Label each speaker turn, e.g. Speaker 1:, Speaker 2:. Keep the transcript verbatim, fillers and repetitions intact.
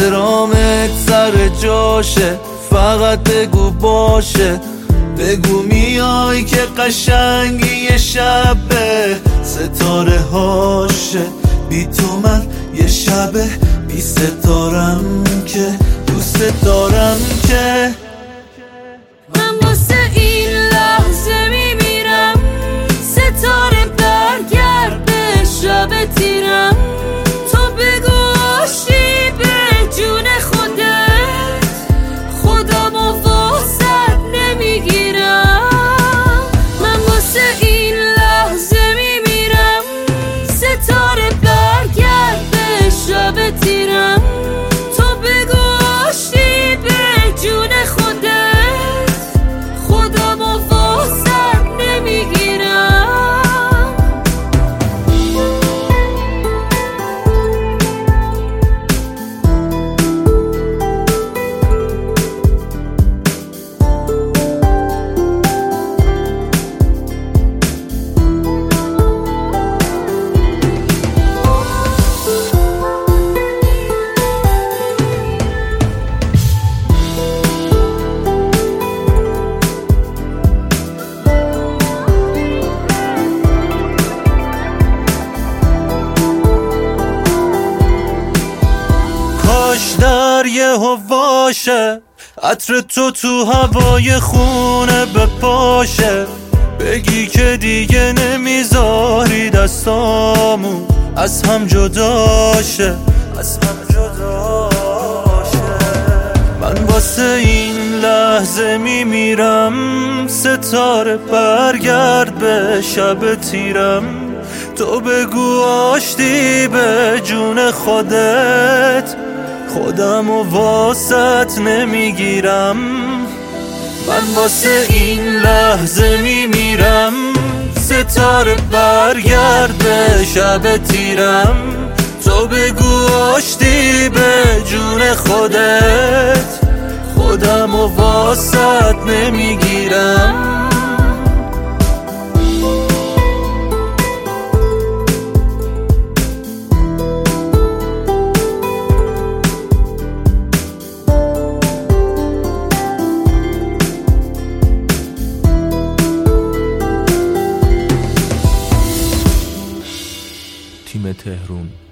Speaker 1: احترامت سر جاشه، فقط بگو باشه. بگو میای که قشنگی یه شبه، ستاره هاشه بی تو من یه شبه، بی ستارم که دوست دارم که
Speaker 2: من واسه این لحظه میمیرم، ستاره برگرد به شب تیرم. تو بگو آشتی به جون خودت، خودم و واسط نمیگیرم. من واسه این لحظه میمیرم، ستاره برگرد به شب تیرم. تو بگو آشتی به جون خودت، خودم و واسط نمیگیرم.
Speaker 1: کاش در یه هواشه، عطر تو تو هوای خونه بپاشه. بگی که دیگه نمیذاری دستامون از هم جداشه، از هم جداشه. من واسه این لحظه میمیرم، ستاره برگرد به شب تیرم. تو بگو آشتی به جون خودت، خودم و واسط نمیگیرم. من واسه این لحظه میمیرم، ستاره برگرد به شب تیرم. تو بگو آشتی به جون خودت، خودم و واسط نمیگیرم. تیم تهرون.